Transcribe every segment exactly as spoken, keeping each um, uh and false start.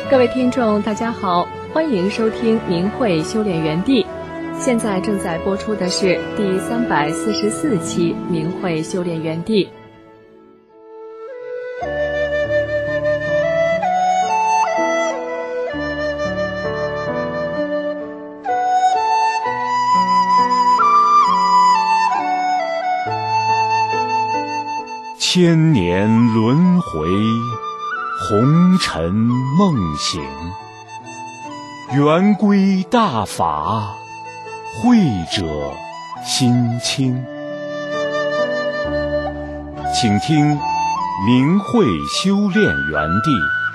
各位听众大家好，欢迎收听明慧修炼园地。现在正在播出的是第三百四十四期明慧修炼园地。 千年轮回，红尘梦醒，圆规大法，慧者心清。请听明慧修炼园地。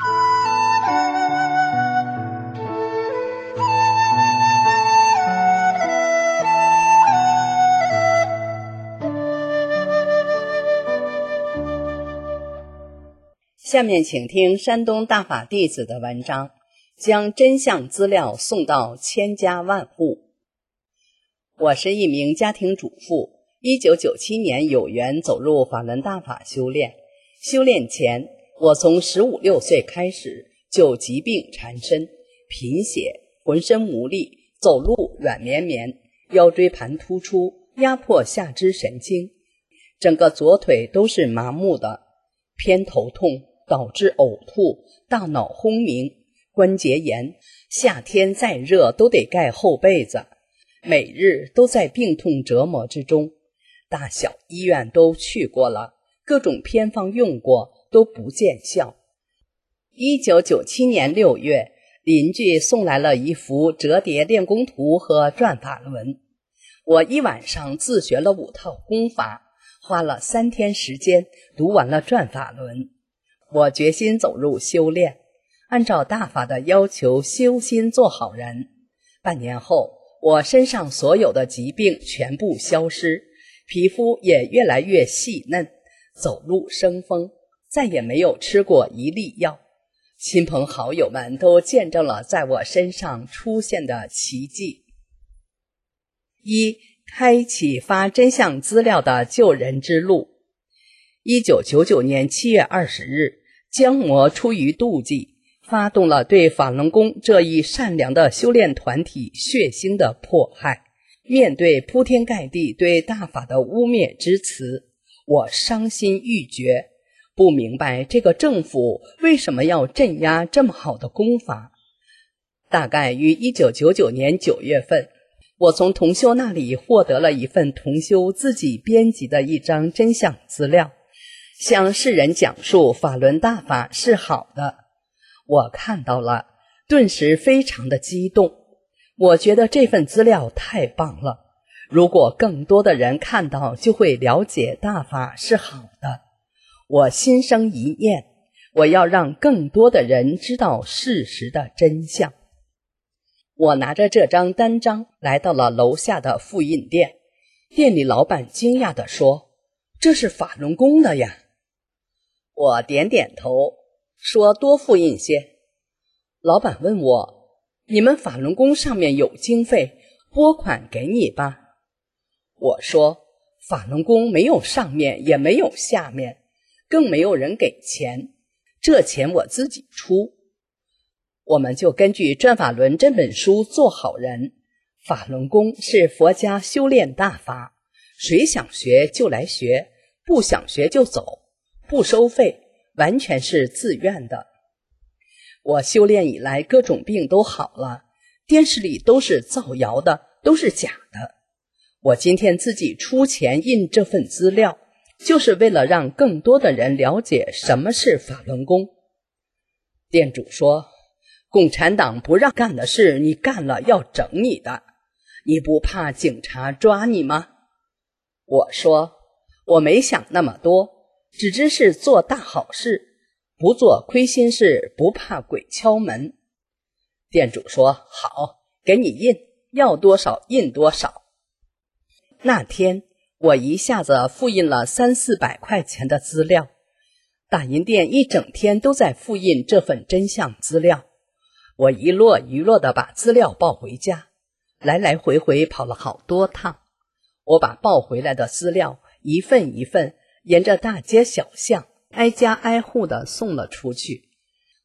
下面请听山东大法弟子的文章，将真相资料送到千家万户。我是一名家庭主妇，一九九七年有缘走入法轮大法修炼。修炼前，我从十五六岁开始就疾病缠身，贫血，浑身无力，走路软绵绵，腰椎盘突出，压迫下肢神经，整个左腿都是麻木的，偏头痛导致呕吐，大脑轰鸣，关节炎，夏天再热都得盖厚被子，每日都在病痛折磨之中，大小医院都去过了，各种偏方用过，都不见效。一九九七年六月，邻居送来了一幅折叠练功图和转法轮，我一晚上自学了五套功法，花了三天时间读完了转法轮。我决心走入修炼，按照大法的要求修心做好人。半年后，我身上所有的疾病全部消失，皮肤也越来越细嫩，走路生风，再也没有吃过一粒药。亲朋好友们都见证了在我身上出现的奇迹。一、开启发真相资料的救人之路。一九九九年七月二十日，姜魔出于妒忌，发动了对法轮功这一善良的修炼团体血腥的迫害。面对铺天盖地对大法的污蔑之词，我伤心欲绝，不明白这个政府为什么要镇压这么好的功法。大概于一九九九年九月份，我从同修那里获得了一份同修自己编辑的一张真相资料，向世人讲述法轮大法是好的。我看到了，顿时非常的激动。我觉得这份资料太棒了，如果更多的人看到，就会了解大法是好的。我心生一念，我要让更多的人知道事实的真相。我拿着这张单张来到了楼下的复印店，店里老板惊讶地说：“这是法轮功的呀。”我点点头，说多复印些。老板问我：“你们法轮功上面有经费，拨款给你吧。”我说：“法轮功没有上面，也没有下面，更没有人给钱，这钱我自己出。”我们就根据《转法轮》这本书做好人。法轮功是佛家修炼大法，谁想学就来学，不想学就走，不收费，完全是自愿的。我修炼以来各种病都好了，电视里都是造谣的，都是假的。我今天自己出钱印这份资料，就是为了让更多的人了解什么是法轮功。店主说：“共产党不让干的事，你干了要整你的，你不怕警察抓你吗？”我说：“我没想那么多，只知是做大好事，不做亏心事，不怕鬼敲门。”店主说：“好，给你印，要多少印多少。”那天我一下子复印了三四百块钱的资料，打印店一整天都在复印这份真相资料。我一摞一摞地把资料抱回家，来来回回跑了好多趟。我把抱回来的资料一份一份沿着大街小巷挨家挨户地送了出去。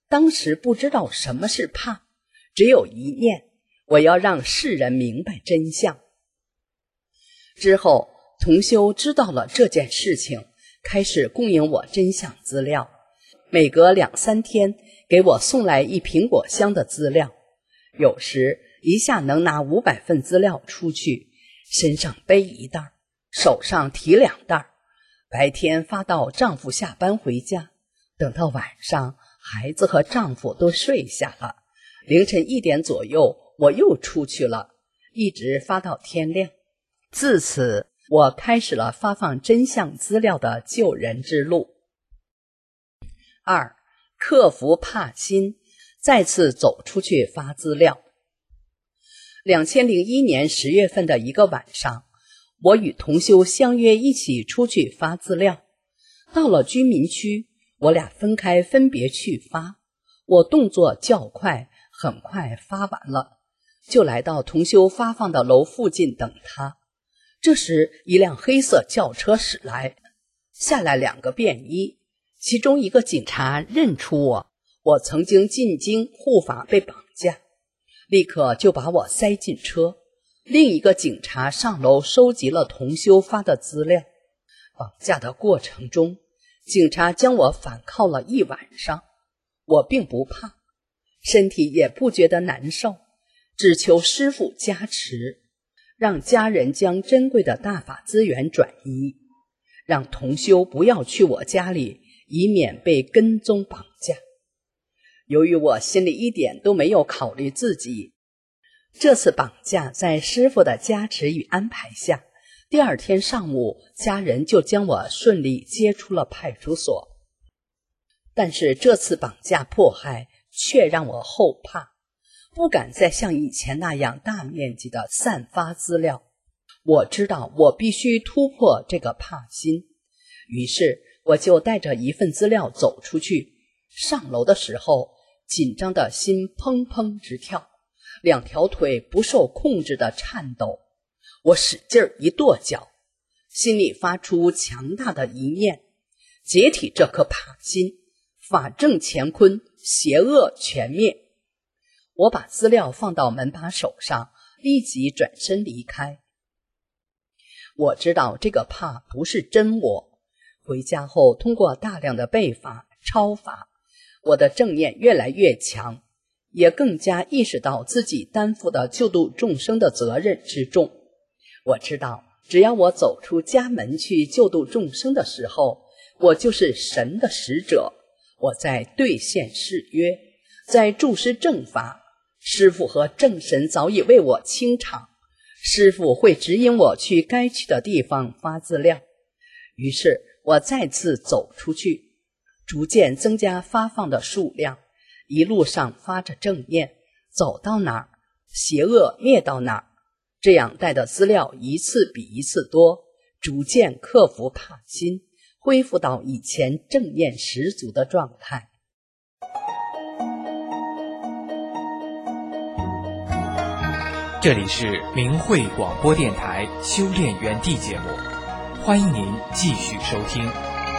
当时不知道什么是怕，只有一念，我要让世人明白真相。之后同修知道了这件事情，开始供应我真相资料，每隔两三天给我送来一苹果箱的资料，有时一下能拿五百份资料出去，身上背一袋，手上提两袋，白天发到丈夫下班回家，等到晚上孩子和丈夫都睡下了，凌晨一点左右我又出去了，一直发到天亮。自此我开始了发放真相资料的救人之路。二，克服怕心，再次走出去发资料。二零零一年十月份的一个晚上，我与同修相约一起出去发资料。到了居民区，我俩分开分别去发，我动作较快，很快发完了，就来到同修发放的楼附近等他。这时一辆黑色轿车驶来，下来两个便衣，其中一个警察认出我，我曾经进京护法被绑架，立刻就把我塞进车。另一个警察上楼收集了同修发的资料。绑架的过程中，警察将我反铐了一晚上，我并不怕，身体也不觉得难受，只求师父加持，让家人将珍贵的大法资源转移，让同修不要去我家里，以免被跟踪绑架。由于我心里一点都没有考虑自己，这次绑架在师父的加持与安排下，第二天上午家人就将我顺利接出了派出所。但是这次绑架迫害却让我后怕，不敢再像以前那样大面积的散发资料。我知道我必须突破这个怕心，于是我就带着一份资料走出去。上楼的时候，紧张的心砰砰直跳，两条腿不受控制的颤抖。我使劲一跺脚，心里发出强大的一念：解体这颗怕心，法正乾坤，邪恶全灭。我把资料放到门把手上，立即转身离开。我知道这个怕不是真我，回家后通过大量的背法、抄法，我的正念越来越强，也更加意识到自己担负的救度众生的责任之重。我知道只要我走出家门去救度众生的时候，我就是神的使者，我在兑现誓约，在注施正法。师父和正神早已为我清场，师父会指引我去该去的地方发资料。于是我再次走出去，逐渐增加发放的数量，一路上发着正念，走到哪儿邪恶灭到哪儿，这样带的资料一次比一次多，逐渐克服怕心，恢复到以前正念十足的状态。 这里是明慧广播电台修炼园地节目，欢迎您继续收听。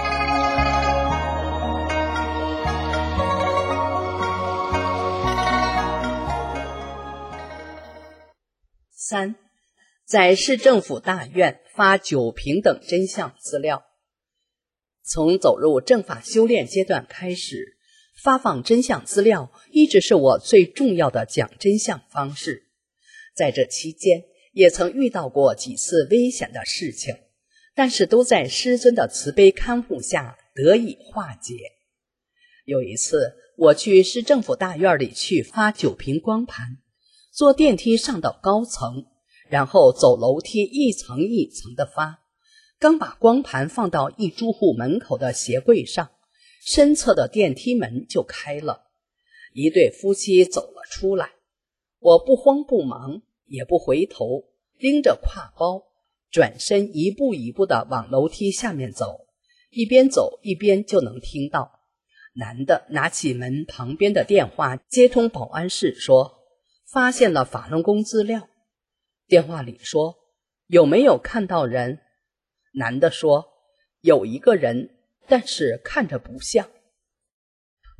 三，在市政府大院发九平等真相资料。从走入正法修炼阶段开始，发放真相资料一直是我最重要的讲真相方式。在这期间也曾遇到过几次危险的事情，但是都在师尊的慈悲看护下得以化解。有一次我去市政府大院里去发九瓶光盘，坐电梯上到高层，然后走楼梯一层一层的发，刚把光盘放到一住户门口的鞋柜上，身侧的电梯门就开了，一对夫妻走了出来。我不慌不忙，也不回头，拎着挎包，转身一步一步地往楼梯下面走，一边走一边就能听到男的拿起门旁边的电话接通保安室说，发现了法轮功资料。电话里说，有没有看到人？男的说，有一个人，但是看着不像。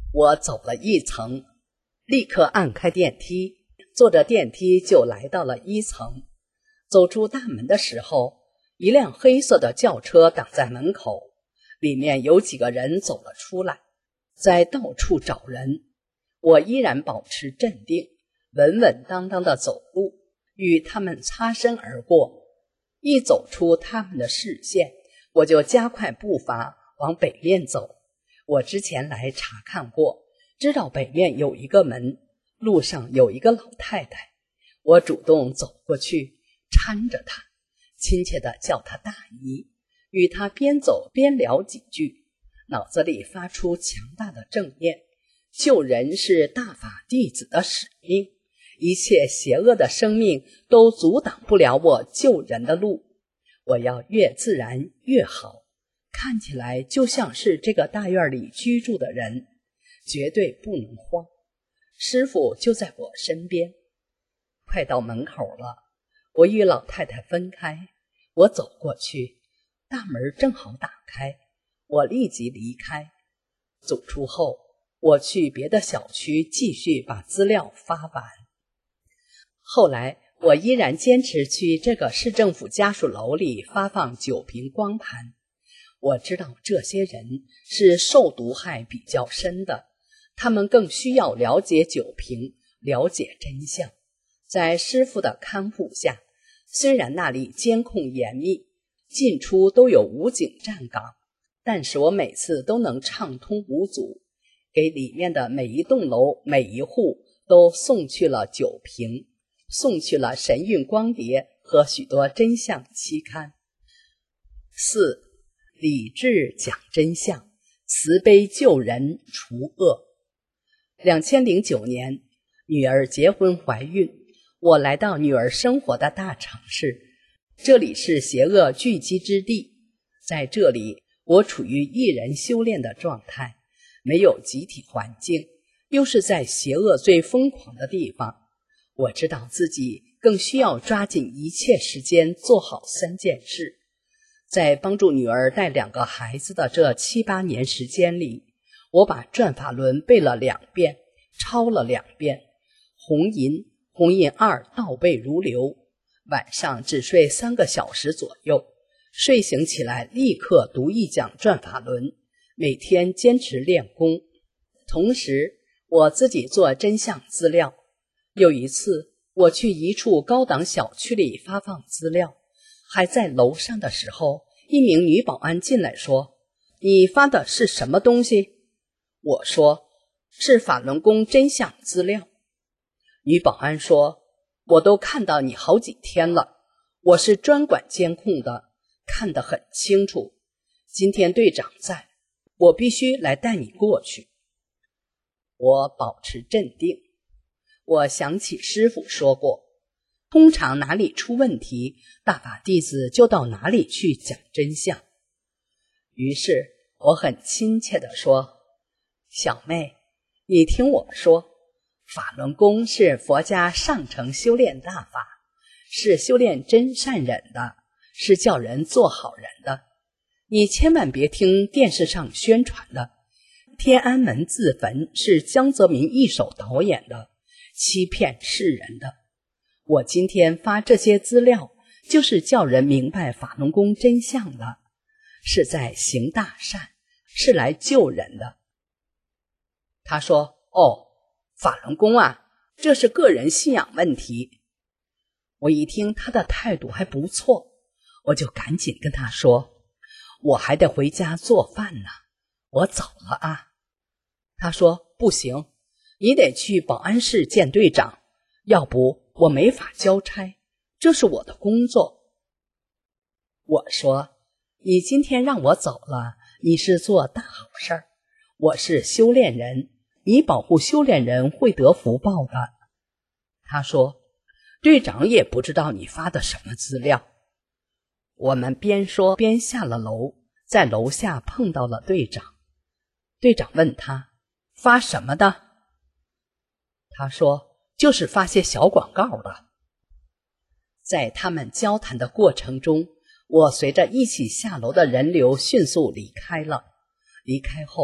我走了一层，立刻按开电梯，坐着电梯就来到了一层。走出大门的时候，一辆黑色的轿车挡在门口，里面有几个人走了出来，在到处找人。我依然保持镇定，稳稳当当地走路，与他们擦身而过。一走出他们的视线，我就加快步伐往北面走。我之前来查看过，知道北面有一个门，路上有一个老太太。我主动走过去，搀着她，亲切地叫她大姨，与她边走边聊几句，脑子里发出强大的正念。救人是大法弟子的使命，一切邪恶的生命都阻挡不了我救人的路。我要越自然越好，看起来就像是这个大院里居住的人，绝对不能慌。师父就在我身边。快到门口了，我与老太太分开，我走过去，大门正好打开，我立即离开。走出后，我去别的小区继续把资料发完。后来我依然坚持去这个市政府家属楼里发放酒瓶光盘。我知道这些人是受毒害比较深的，他们更需要了解酒瓶，了解真相。在师父的看护下，虽然那里监控严密，进出都有武警站岗，但是我每次都能畅通无阻，给里面的每一栋楼每一户都送去了酒瓶，送去了神韵光碟和许多真相期刊。四、理智讲真相，慈悲救人除恶。二零零九年，女儿结婚怀孕，我来到女儿生活的大城市，这里是邪恶聚集之地。在这里，我处于一人修炼的状态，没有集体环境，又是在邪恶最疯狂的地方。我知道自己更需要抓紧一切时间做好三件事。在帮助女儿带两个孩子的这七八年时间里，我把转法轮背了两遍，抄了两遍，红银红印二倒背如流，晚上只睡三个小时左右，睡醒起来立刻读一讲转法轮，每天坚持练功。同时我自己做真相资料。有一次我去一处高档小区里发放资料，还在楼上的时候，一名女保安进来说，你发的是什么东西？我说，是法轮功真相资料。女保安说，我都看到你好几天了，我是专管监控的，看得很清楚。今天队长在，我必须来带你过去。我保持镇定。我想起师父说过，通常哪里出问题，大法弟子就到哪里去讲真相。于是我很亲切地说，小妹，你听我说，法轮功是佛家上乘修炼大法，是修炼真善忍的，是叫人做好人的。你千万别听电视上宣传的，天安门自焚是江泽民一手导演的，欺骗世人的。我今天发这些资料，就是叫人明白法轮功真相的，是在行大善，是来救人的。他说，哦，法轮功啊，这是个人信仰问题。我一听他的态度还不错，我就赶紧跟他说，我还得回家做饭呢，我走了啊。他说，不行，你得去保安室见队长，要不我没法交差，这是我的工作。我说，你今天让我走了，你是做大好事儿，我是修炼人，你保护修炼人会得福报的。他说，队长也不知道你发的什么资料。我们边说边下了楼，在楼下碰到了队长。队长问他，发什么的？他说，就是发些小广告的。在他们交谈的过程中，我随着一起下楼的人流迅速离开了。离开后，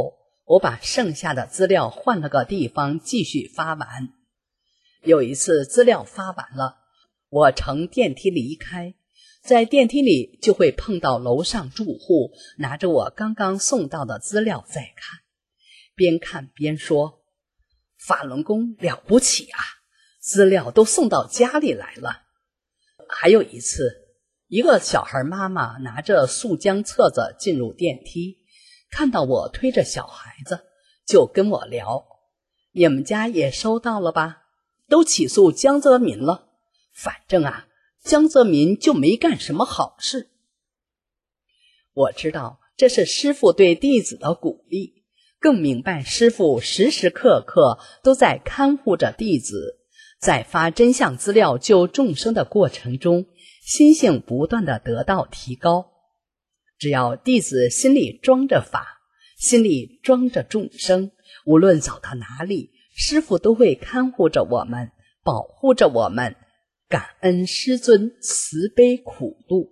我把剩下的资料换了个地方继续发完。有一次资料发完了，我乘电梯离开，在电梯里就会碰到楼上住户拿着我刚刚送到的资料在看，边看边说：法轮功了不起啊，资料都送到家里来了。还有一次，一个小孩妈妈拿着速浆册子进入电梯，看到我推着小孩子，就跟我聊：你们家也收到了吧？都起诉江泽民了，反正啊，江泽民就没干什么好事。我知道这是师父对弟子的鼓励，更明白师父时时刻刻都在看护着弟子，在发真相资料救众生的过程中，心性不断地得到提高。只要弟子心里装着法，心里装着众生，无论走到哪里，师父都会看护着我们，保护着我们。感恩师尊慈悲苦度。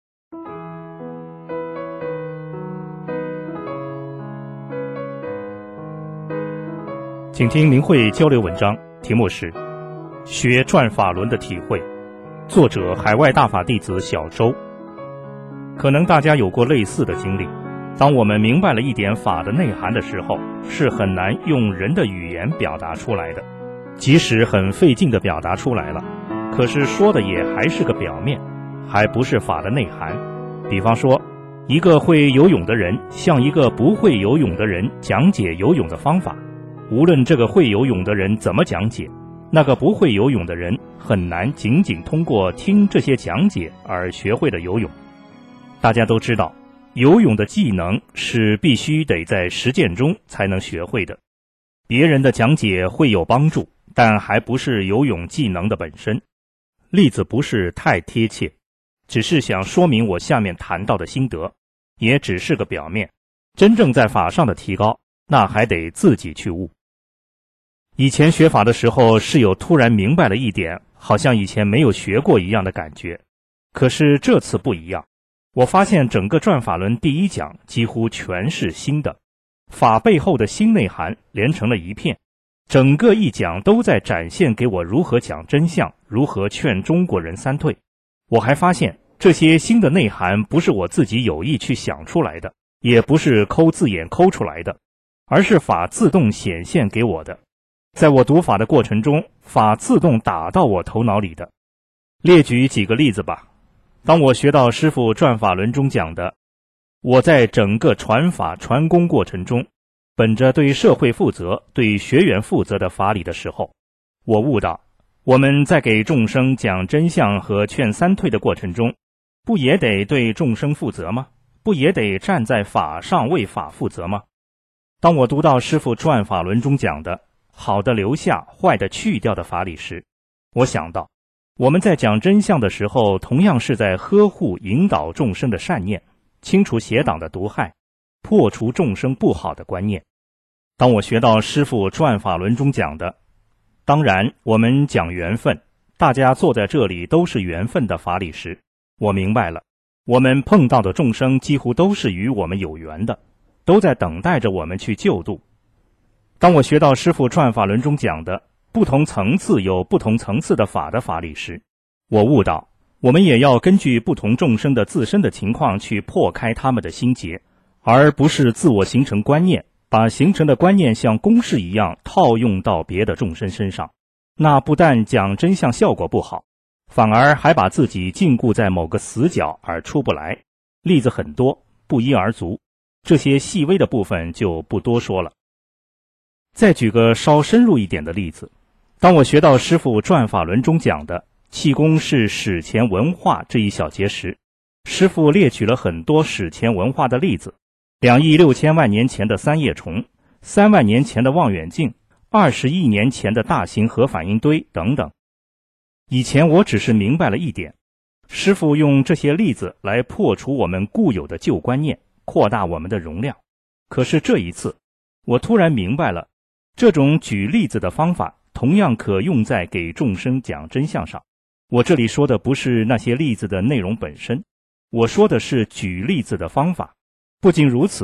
请听明慧交流文章，题目是学转法轮的体会，作者海外大法弟子小周。可能大家有过类似的经历，当我们明白了一点法的内涵的时候，是很难用人的语言表达出来的，即使很费劲地表达出来了，可是说的也还是个表面，还不是法的内涵。比方说，一个会游泳的人向一个不会游泳的人讲解游泳的方法，无论这个会游泳的人怎么讲解，那个不会游泳的人很难仅仅通过听这些讲解而学会了游泳。大家都知道，游泳的技能是必须得在实践中才能学会的。别人的讲解会有帮助，但还不是游泳技能的本身。例子不是太贴切，只是想说明我下面谈到的心得，也只是个表面。真正在法上的提高，那还得自己去悟。以前学法的时候，是有突然明白了一点，好像以前没有学过一样的感觉。可是这次不一样，我发现整个转法轮第一讲几乎全是新的，法背后的新内涵连成了一片。整个一讲都在展现给我如何讲真相，如何劝中国人三退。我还发现这些新的内涵不是我自己有意去想出来的，也不是抠字眼抠出来的，而是法自动显现给我的。在我读法的过程中，法自动打到我头脑里的。列举几个例子吧。当我学到师父转法轮中讲的，我在整个传法传功过程中，本着对社会负责、对学员负责的法理的时候，我悟到，我们在给众生讲真相和劝三退的过程中，不也得对众生负责吗？不也得站在法上为法负责吗？当我读到师父转法轮中讲的好的留下，坏的去掉的法理时，我想到，我们在讲真相的时候，同样是在呵护引导众生的善念，清除邪党的毒害，破除众生不好的观念。当我学到师父转法轮中讲的，当然我们讲缘分，大家坐在这里都是缘分的法理时，我明白了，我们碰到的众生几乎都是与我们有缘的，都在等待着我们去救度。当我学到师父转法轮中讲的不同层次有不同层次的法的法理时，我悟到，我们也要根据不同众生的自身的情况去破开他们的心结，而不是自我形成观念，把形成的观念像公式一样套用到别的众生身上。那不但讲真相效果不好，反而还把自己禁锢在某个死角而出不来。例子很多，不一而足，这些细微的部分就不多说了。再举个稍深入一点的例子，当我学到师父转法轮中讲的气功是史前文化这一小节时，师父列举了很多史前文化的例子，两亿六千万年前的三叶虫，三万年前的望远镜，二十亿年前的大型核反应堆等等。以前我只是明白了一点，师父用这些例子来破除我们固有的旧观念，扩大我们的容量。可是这一次，我突然明白了，这种举例子的方法同样可用在给众生讲真相上。我这里说的不是那些例子的内容本身，我说的是举例子的方法。不仅如此，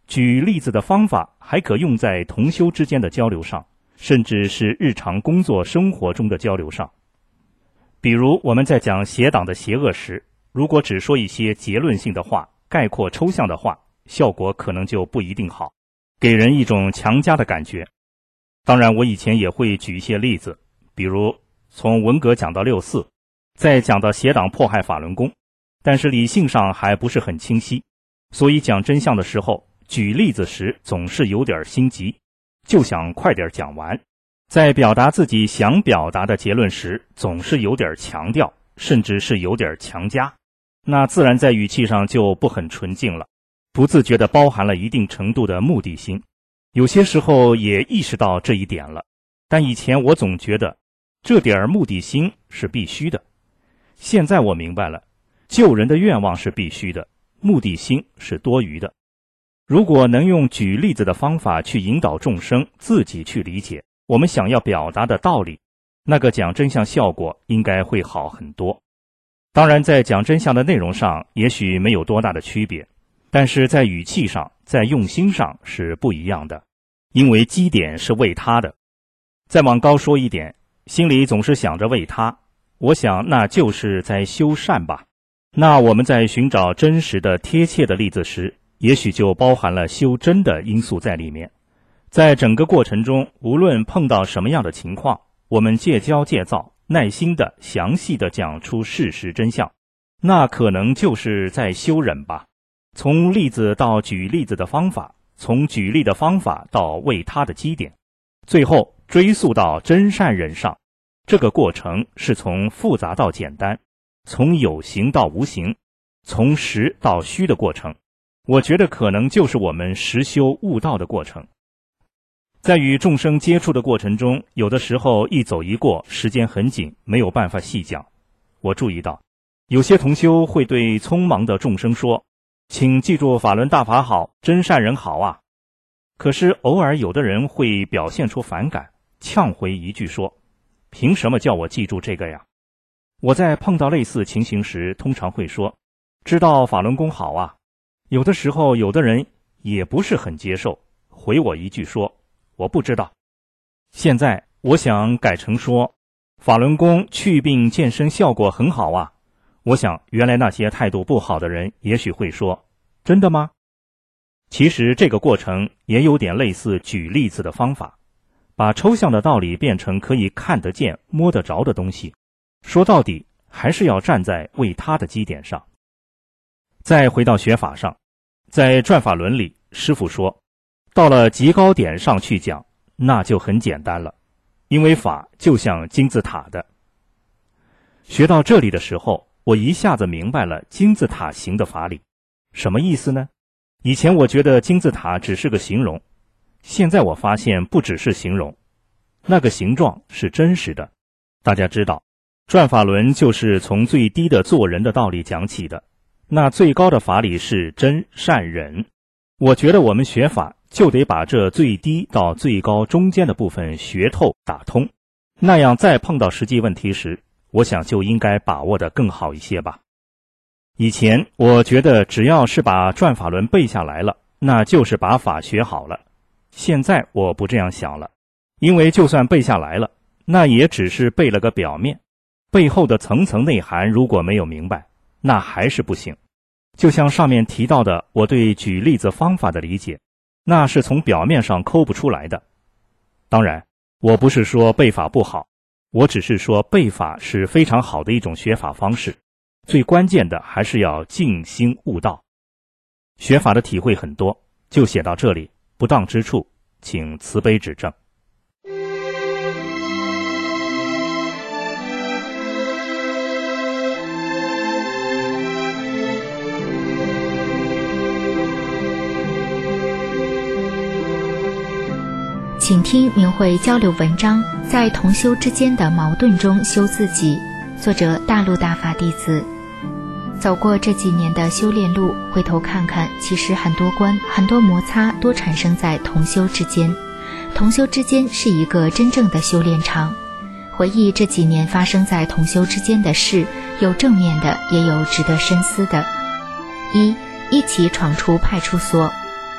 举例子的方法还可用在同修之间的交流上，甚至是日常工作生活中的交流上。比如我们在讲邪党的邪恶时，如果只说一些结论性的话，概括抽象的话，效果可能就不一定好，给人一种强加的感觉。当然我以前也会举一些例子，比如从文革讲到六四，再讲到邪党迫害法轮功，但是理性上还不是很清晰，所以讲真相的时候，举例子时总是有点心急，就想快点讲完。在表达自己想表达的结论时，总是有点强调，甚至是有点强加，那自然在语气上就不很纯净了，不自觉地包含了一定程度的目的心。有些时候也意识到这一点了，但以前我总觉得这点目的心是必须的。现在我明白了，救人的愿望是必须的，目的心是多余的。如果能用举例子的方法去引导众生自己去理解我们想要表达的道理，那个讲真相效果应该会好很多。当然在讲真相的内容上也许没有多大的区别，但是在语气上，在用心上是不一样的，因为基点是为他的。再往高说一点，心里总是想着为他，我想那就是在修善吧。那我们在寻找真实的贴切的例子时，也许就包含了修真的因素在里面。在整个过程中，无论碰到什么样的情况，我们戒骄戒躁，耐心的详细的讲出事实真相，那可能就是在修忍吧。从例子到举例子的方法，从举例的方法到为他的基点，最后追溯到真善忍上，这个过程是从复杂到简单，从有形到无形，从实到虚的过程。我觉得可能就是我们实修悟道的过程。在与众生接触的过程中，有的时候一走一过，时间很紧，没有办法细讲。我注意到有些同修会对匆忙的众生说，请记住法轮大法好，真善人好啊。可是偶尔有的人会表现出反感，呛回一句说，凭什么叫我记住这个呀？我在碰到类似情形时，通常会说，知道法轮功好啊。有的时候有的人也不是很接受，回我一句说，我不知道。现在我想改成说，法轮功祛病健身效果很好啊。我想原来那些态度不好的人也许会说，真的吗？其实这个过程也有点类似举例子的方法，把抽象的道理变成可以看得见摸得着的东西，说到底还是要站在为他的基点上。再回到学法上，在转法轮里，师父说到了极高点上去讲，那就很简单了，因为法就像金字塔的。学到这里的时候，我一下子明白了金字塔形的法理。什么意思呢？以前我觉得金字塔只是个形容，现在我发现不只是形容，那个形状是真实的。大家知道，转法轮就是从最低的做人的道理讲起的，那最高的法理是真善忍。我觉得我们学法就得把这最低到最高中间的部分学透打通，那样再碰到实际问题时，我想就应该把握得更好一些吧。以前我觉得只要是把转法轮背下来了，那就是把法学好了。现在我不这样想了，因为就算背下来了，那也只是背了个表面，背后的层层内涵如果没有明白，那还是不行。就像上面提到的我对举例子方法的理解，那是从表面上抠不出来的。当然我不是说背法不好，我只是说背法是非常好的一种学法方式，最关键的还是要静心悟道。学法的体会很多，就写到这里，不当之处请慈悲指正。 请听明慧交流文章，在同修之间的矛盾中修自己。作者大陆大法弟子。走过这几年的修炼路，回头看看，其实很多关、很多摩擦都产生在同修之间。同修之间是一个真正的修炼场。回忆这几年发生在同修之间的事，有正面的，也有值得深思的。一，一起闯出派出所。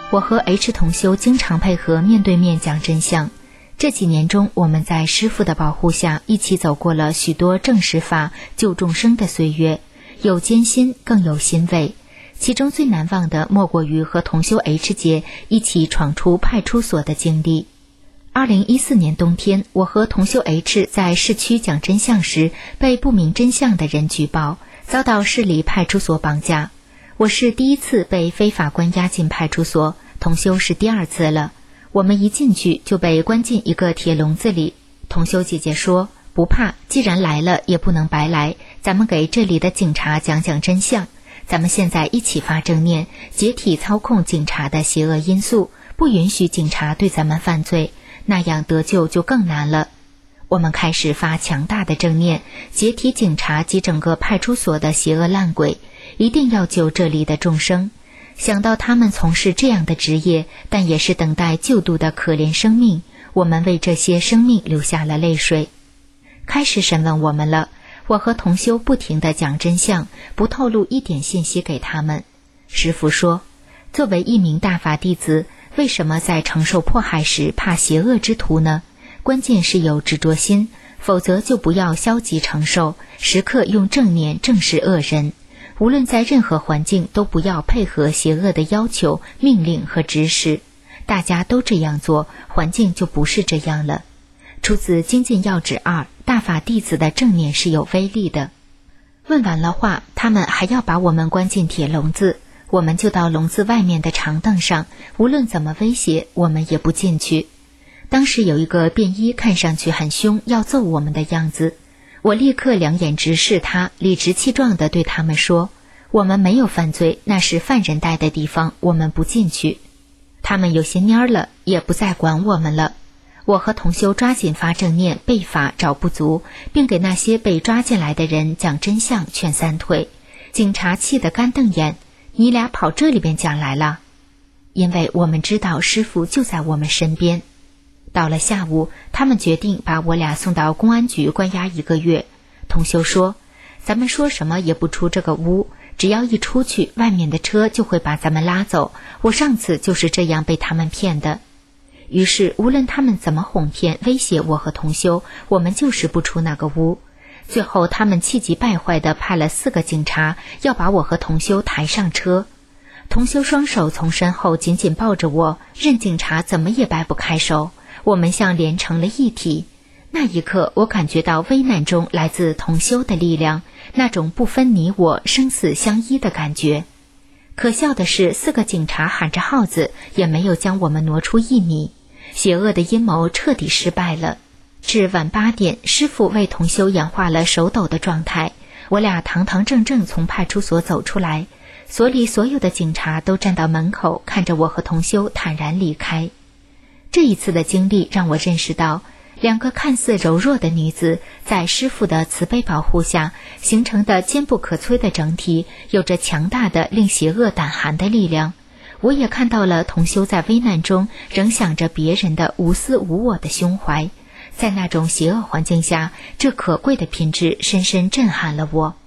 我和 H 同修经常配合面对面讲真相。这几年中，我们在师父的保护下一起走过了许多正实法救众生的岁月，有艰辛更有欣慰。其中最难忘的莫过于和同修 H 姐一起闯出派出所的经历。二零一四年冬天，我和同修 H 在市区讲真相时，被不明真相的人举报，遭到市里派出所绑架。我是第一次被非法关押进派出所，同修是第二次了。我们一进去就被关进一个铁笼子里。同修姐姐说，不怕，既然来了也不能白来，咱们给这里的警察讲讲真相。咱们现在一起发正念，解体操控警察的邪恶因素，不允许警察对咱们犯罪，那样得救就更难了。我们开始发强大的正念，解体警察及整个派出所的邪恶烂鬼，一定要救这里的众生。想到他们从事这样的职业，但也是等待救度的可怜生命，我们为这些生命流下了泪水。开始审问我们了，我和同修不停地讲真相，不透露一点信息给他们。师父说，作为一名大法弟子，为什么在承受迫害时怕邪恶之徒呢？关键是有执着心，否则就不要消极承受，时刻用正念正视恶人。无论在任何环境，都不要配合邪恶的要求、命令和指使。大家都这样做，环境就不是这样了。出自《精进要旨二》，大法弟子的正念是有威力的。问完了话，他们还要把我们关进铁笼子，我们就到笼子外面的长凳上，无论怎么威胁，我们也不进去。当时有一个便衣看上去很凶，要揍我们的样子。我立刻两眼直视他，理直气壮地对他们说，我们没有犯罪，那是犯人待的地方，我们不进去。他们有些蔫了，也不再管我们了。我和同修抓紧发正念，背法找不足，并给那些被抓进来的人讲真相，劝三退。警察气得干瞪眼，你俩跑这里边讲来了？因为我们知道师父就在我们身边。到了下午，他们决定把我俩送到公安局关押一个月。同修说，咱们说什么也不出这个屋，只要一出去，外面的车就会把咱们拉走。我上次就是这样被他们骗的。于是无论他们怎么哄骗威胁我和同修，我们就是不出那个屋。最后他们气急败坏地派了四个警察，要把我和同修抬上车。同修双手从身后紧紧抱着我，任警察怎么也掰不开手，我们像连成了一体。那一刻，我感觉到危难中来自同修的力量，那种不分你我生死相依的感觉。可笑的是，四个警察喊着号子，也没有将我们挪出一米。邪恶的阴谋彻底失败了。至晚八点，师父为同修演化了手抖的状态，我俩堂堂正正从派出所走出来，所里所有的警察都站到门口，看着我和同修坦然离开。这一次的经历让我认识到，两个看似柔弱的女子在师父的慈悲保护下形成的坚不可摧的整体，有着强大的令邪恶胆寒的力量。我也看到了同修在危难中仍想着别人的无私无我的胸怀，在那种邪恶环境下，这可贵的品质深深震撼了我。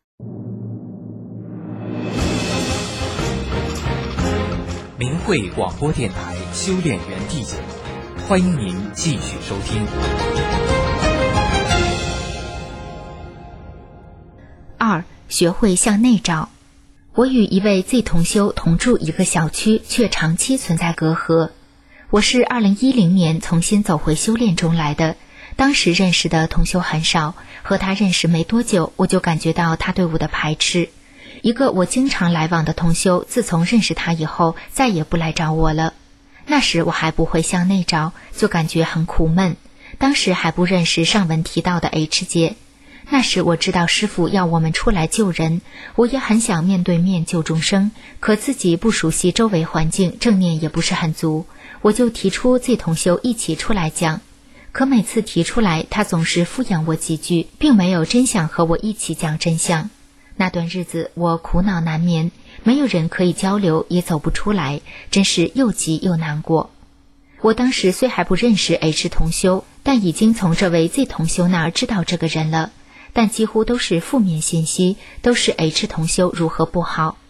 明慧广播电台修炼园地节目，欢迎您继续收听。 二，学会向内找。我与一位 Z 同修同住一个小区，却长期存在隔阂。我是二零一零年重新走回修炼中来的，当时认识的同修很少，和他认识没多久，我就感觉到他对我的排斥。一个我经常来往的同修，自从认识他以后，再也不来找我了。那时我还不会向内找，就感觉很苦闷。当时还不认识上文提到的 H 姐。那时我知道师父要我们出来救人，我也很想面对面救众生，可自己不熟悉周围环境，正念也不是很足，我就提出 Z 同修一起出来讲。可每次提出来，他总是敷衍我几句，并没有真想和我一起讲真相。那段日子我苦恼难眠，没有人可以交流，也走不出来，真是又急又难过。我当时虽还不认识 H 同修，但已经从这位 Z 同修那儿知道这个人了，但几乎都是负面信息，都是 H 同修如何不好。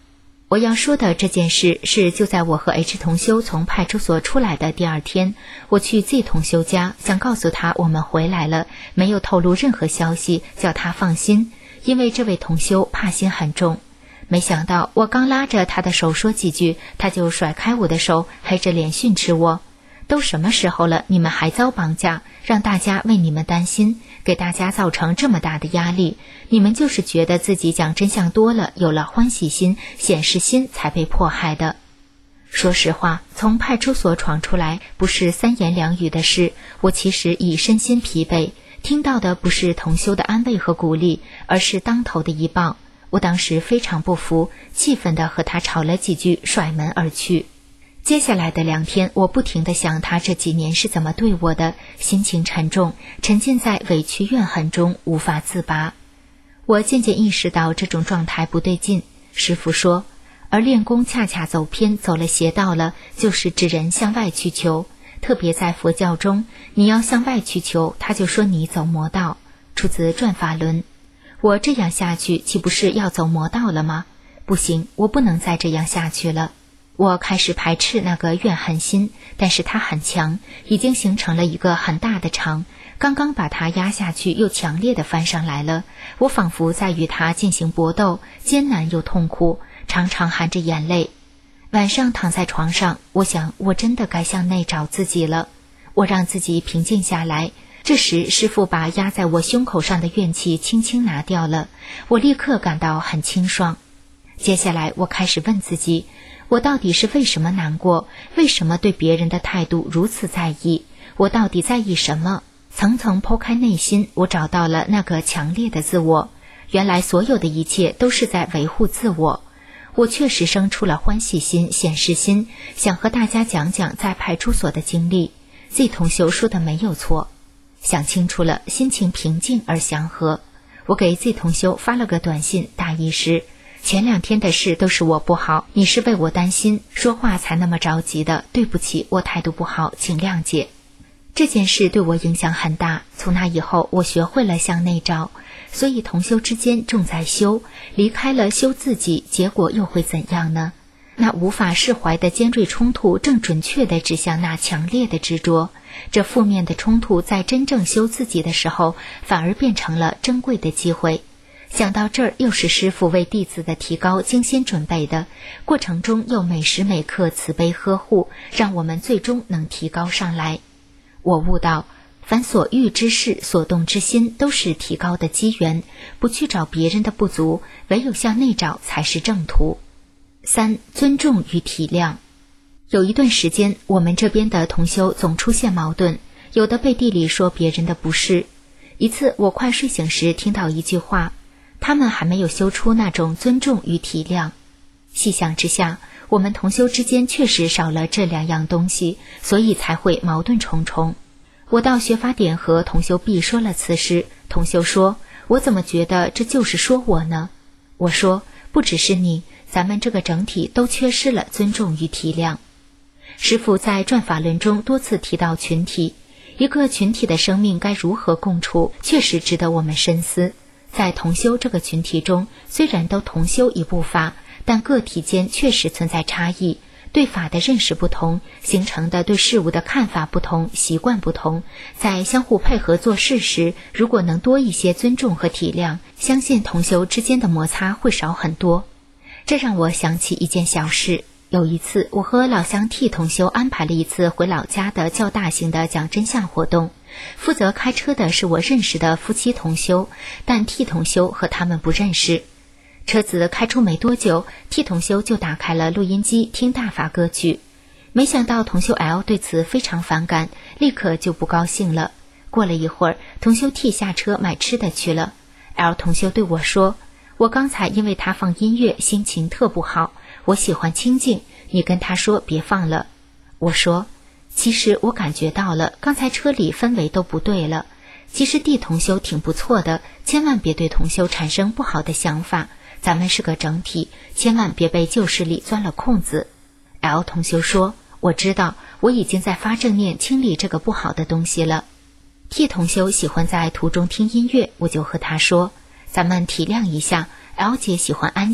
我要说的这件事是就在我和 H 同修从派出所出来的第二天，我去 Z 同修家，想告诉他我们回来了，没有透露任何消息，叫他放心，因为这位同修怕心很重。没想到我刚拉着他的手说几句，他就甩开我的手，黑着脸训斥我，都什么时候了，你们还遭绑架，让大家为你们担心，给大家造成这么大的压力，你们就是觉得自己讲真相多了，有了欢喜心、显示心才被迫害的。说实话，从派出所闯出来不是三言两语的事，我其实已身心疲惫，听到的不是同修的安慰和鼓励，而是当头的一棒。我当时非常不服，气愤地和他吵了几句，甩门而去。接下来的两天，我不停地想他这几年是怎么对我的，心情沉重，沉浸在委屈怨恨中无法自拔。我渐渐意识到这种状态不对劲。师父说，而练功恰恰走偏，走了邪道了，就是指人向外去求，特别在佛教中，你要向外去求，他就说你走魔道。出自转法轮。我这样下去岂不是要走魔道了吗？不行，我不能再这样下去了。我开始排斥那个怨恨心，但是它很强，已经形成了一个很大的场，刚刚把它压下去又强烈地翻上来了。我仿佛在与它进行搏斗，艰难又痛苦，常常含着眼泪。晚上躺在床上，我想我真的该向内找自己了。我让自己平静下来，这时师父把压在我胸口上的怨气轻轻拿掉了，我立刻感到很清爽。接下来我开始问自己，我到底是为什么难过？为什么对别人的态度如此在意？我到底在意什么？层层剖开内心，我找到了那个强烈的自我。原来所有的一切都是在维护自我。我确实生出了欢喜心、显示心，想和大家讲讲在派出所的经历。Z 同修说的没有错。想清楚了，心情平静而祥和。我给 Z 同修发了个短信，大意是，前两天的事都是我不好，你是为我担心，说话才那么着急的，对不起，我态度不好，请谅解。这件事对我影响很大，从那以后我学会了向内找，所以同修之间重在修，离开了修自己，结果又会怎样呢？那无法释怀的尖锐冲突正准确地指向那强烈的执着，这负面的冲突在真正修自己的时候，反而变成了珍贵的机会。想到这儿，又是师父为弟子的提高精心准备的，过程中又每时每刻慈悲呵护，让我们最终能提高上来。我悟到，凡所欲之事，所动之心，都是提高的机缘，不去找别人的不足，唯有向内找才是正途。三、尊重与体谅。有一段时间，我们这边的同修总出现矛盾，有的背地里说别人的不是。一次我快睡醒时听到一句话，他们还没有修出那种尊重与体谅。细想之下，我们同修之间确实少了这两样东西，所以才会矛盾重重。我到学法典和同修 B 说了此事，同修说，我怎么觉得这就是说我呢？我说，不只是你，咱们这个整体都缺失了尊重与体谅。师父在转法轮中多次提到群体，一个群体的生命该如何共处，确实值得我们深思。在同修这个群体中，虽然都同修一部法，但个体间确实存在差异，对法的认识不同，形成的对事物的看法不同，习惯不同，在相互配合做事时，如果能多一些尊重和体谅，相信同修之间的摩擦会少很多。这让我想起一件小事。有一次，我和老乡 T 同修安排了一次回老家的较大型的讲真相活动，负责开车的是我认识的夫妻同修，但 T 同修和他们不认识。车子开出没多久， T 同修就打开了录音机听大法歌曲，没想到同修 L 对此非常反感，立刻就不高兴了。过了一会儿，同修 T 下车买吃的去了。 L 同修对我说，我刚才因为他放音乐心情特不好，我喜欢清静，你跟他说别放了。我说，其实我感觉到了，刚才车里氛围都不对了。其实 D 同修挺不错的，千万别对同修产生不好的想法，咱们是个整体，千万别被旧势力钻了空子。 L 同修说，我知道，我已经在发正念清理这个不好的东西了。 T 同修喜欢在途中听音乐，我就和他说，咱们体谅一下， L 姐喜欢安静，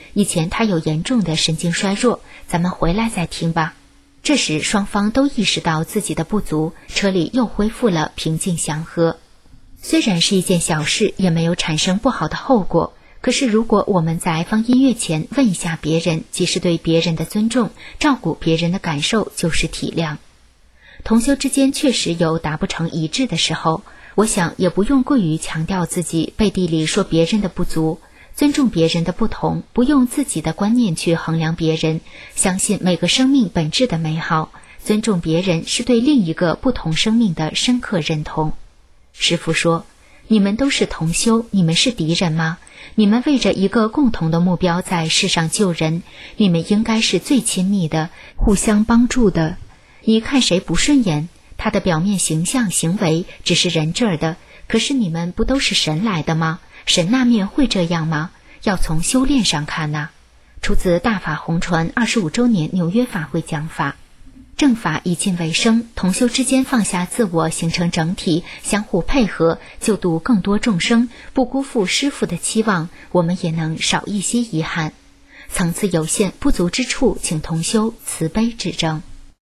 以前他有严重的神经衰弱，咱们回来再听吧。这时双方都意识到自己的不足，车里又恢复了平静祥和。虽然是一件小事，也没有产生不好的后果，可是如果我们在放音乐前问一下别人，即是对别人的尊重，照顾别人的感受，就是体谅。同修之间确实有达不成一致的时候，我想也不用过于强调自己，背地里说别人的不足，尊重别人的不同，不用自己的观念去衡量别人，相信每个生命本质的美好，尊重别人是对另一个不同生命的深刻认同。师父说，你们都是同修，你们是敌人吗？你们为着一个共同的目标在世上救人，你们应该是最亲密的，互相帮助的。你看谁不顺眼，他的表面形象行为只是人这儿的，可是你们不都是神来的吗？神那面会这样吗？要从修炼上看呐。出自大法红传二十五周年纽约法会讲法。正法以尽为生，同修之间放下自我，形成整体，相互配合，救度更多众生，不辜负师父的期望，我们也能少一些遗憾。层次有限，不足之处，请同修慈悲指正。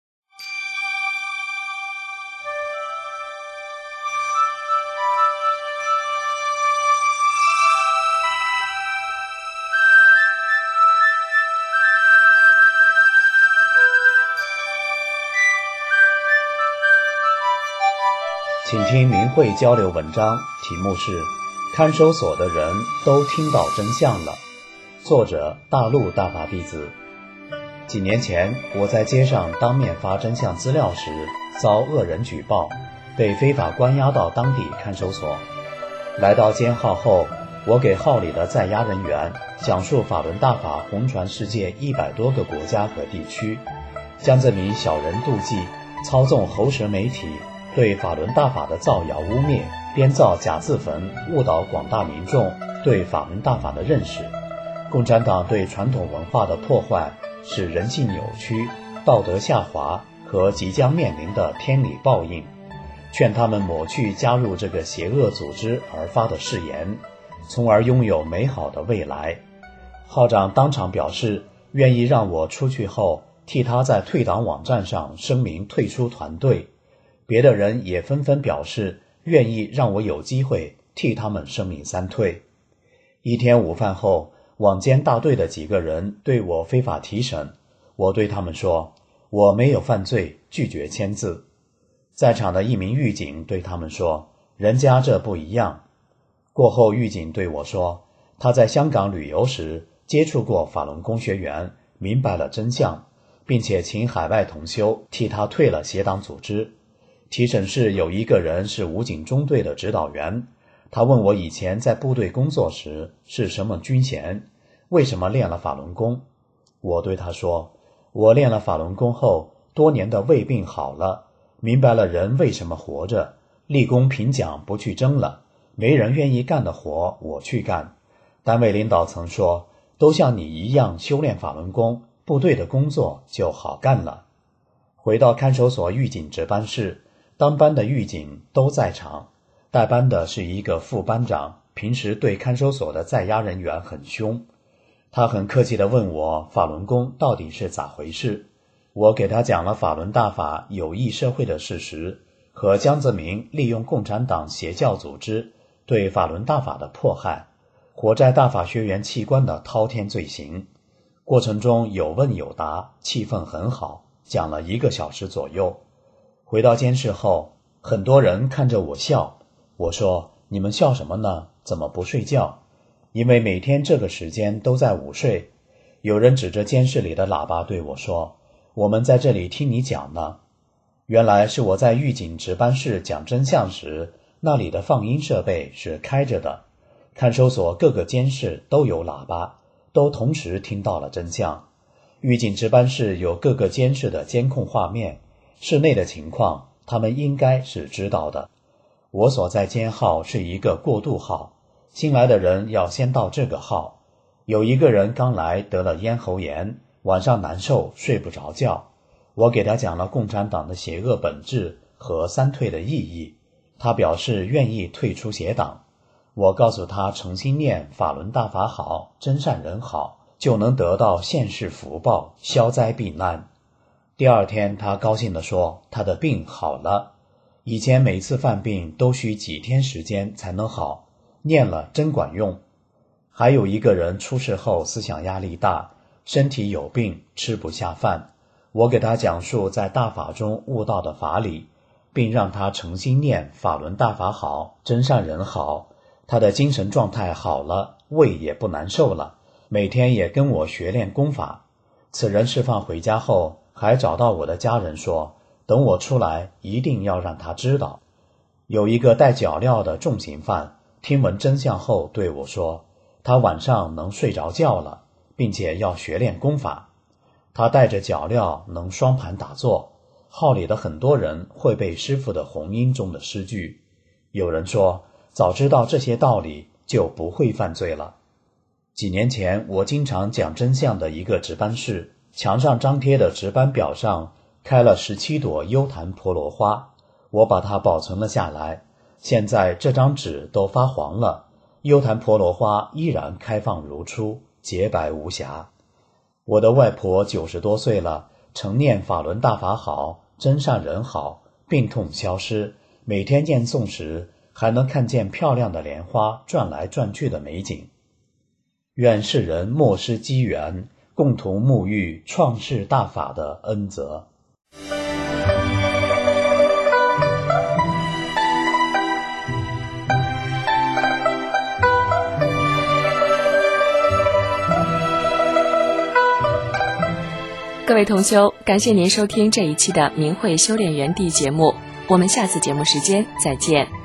请听明慧交流文章，题目是看守所的人都听到真相了，作者大陆大法弟子。几年前我在街上当面发真相资料时，遭恶人举报，被非法关押到当地看守所。来到监号后，我给号里的在押人员讲述法轮大法红传世界一百多个国家和地区，将这名小人妒忌，操纵喉舌媒体对法轮大法的造谣污蔑，编造假字坟，误导广大民众对法轮大法的认识。共产党对传统文化的破坏，使人性扭曲，道德下滑和即将面临的天理报应，劝他们抹去加入这个邪恶组织而发的誓言，从而拥有美好的未来。号长当场表示，愿意让我出去后替他在退党网站上声明退出团队。别的人也纷纷表示愿意让我有机会替他们声明三退。一天午饭后，网监大队的几个人对我非法提审，我对他们说，我没有犯罪，拒绝签字。在场的一名狱警对他们说，人家这不一样。过后狱警对我说，他在香港旅游时接触过法轮功学员，明白了真相，并且请海外同修替他退了邪党组织。提审室有一个人是武警中队的指导员，他问我以前在部队工作时是什么军衔，为什么练了法轮功。我对他说，我练了法轮功后，多年的胃病好了，明白了人为什么活着，立功评奖不去争了，没人愿意干的活我去干。单位领导曾说，都像你一样修炼法轮功，部队的工作就好干了。回到看守所狱警值班室，当班的狱警都在场，带班的是一个副班长，平时对看守所的在押人员很凶。他很客气地问我法轮功到底是咋回事，我给他讲了法轮大法有益社会的事实和江泽民利用共产党邪教组织对法轮大法的迫害，活摘大法学员器官的滔天罪行。过程中有问有答，气氛很好，讲了一个小时左右。回到监室后，很多人看着我笑，我说，你们笑什么呢？怎么不睡觉？因为每天这个时间都在午睡。有人指着监室里的喇叭对我说，我们在这里听你讲呢。原来是我在狱警值班室讲真相时，那里的放音设备是开着的，看守所各个监室都有喇叭，都同时听到了真相。狱警值班室有各个监室的监控画面，室内的情况他们应该是知道的。我所在监号是一个过渡号，新来的人要先到这个号。有一个人刚来得了咽喉炎，晚上难受，睡不着觉。我给他讲了共产党的邪恶本质和三退的意义，他表示愿意退出邪党。我告诉他诚心念法轮大法好，真善人好， 就能得到现世福报，消灾避难。第二天他高兴地说，他的病好了，以前每次犯病都需几天时间才能好，念了真管用。还有一个人出事后思想压力大，身体有病，吃不下饭，我给他讲述在大法中悟到的法理，并让他诚心念法轮大法好，真善人好。他的精神状态好了，胃也不难受了，每天也跟我学练功法。此人释放回家后还找到我的家人说，等我出来一定要让他知道。有一个带脚镣的重刑犯听闻真相后对我说，他晚上能睡着觉了，并且要学练功法。他带着脚镣能双盘打坐，号里的很多人会背师父的弘音中的诗句。有人说，早知道这些道理就不会犯罪了。几年前我经常讲真相的一个值班室，墙上张贴的值班表上开了十七朵幽檀婆罗花，我把它保存了下来。现在这张纸都发黄了，幽檀婆罗花依然开放如初，洁白无瑕。我的外婆九十多岁了，常念法轮大法好，真善人好，病痛消失，每天念诵时还能看见漂亮的莲花转来转去的美景。愿世人莫失机缘，共同沐浴创世大法的恩泽。 各位同修，感谢您收听这一期的明慧修炼园地节目，我们下次节目时间再见。